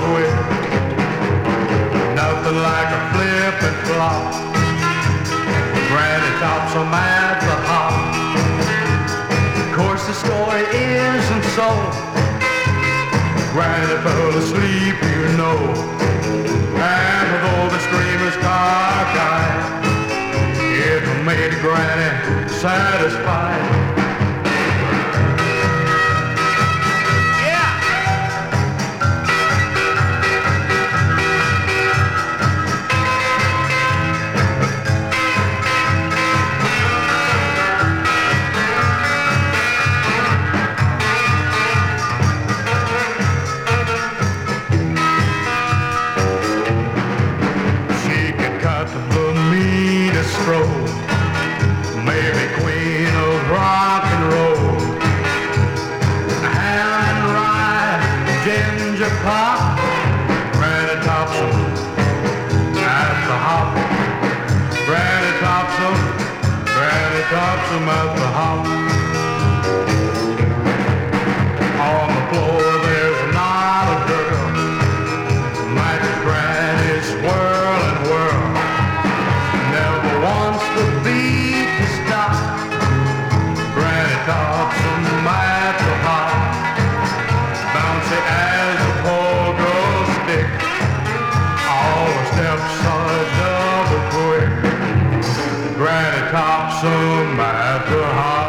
quick. Nothing like a flip and flop. Granny tops them at the hop. Of course the story isn't so. Granny fell asleep, you know. And though the stream is cockeyed, it made Granny satisfied. Maybe queen of rock and roll. Ham and rye, ginger pop, Granny Thompson at the hop. Granny Thompson at the hop. On the floor there's not a girl. Like Granny swirl and whirl. Never wants the beat to stop. Granny Thompson at the hop. Bouncy as a pogo stick. All the steps are double quick. Granny Thompson at the hop.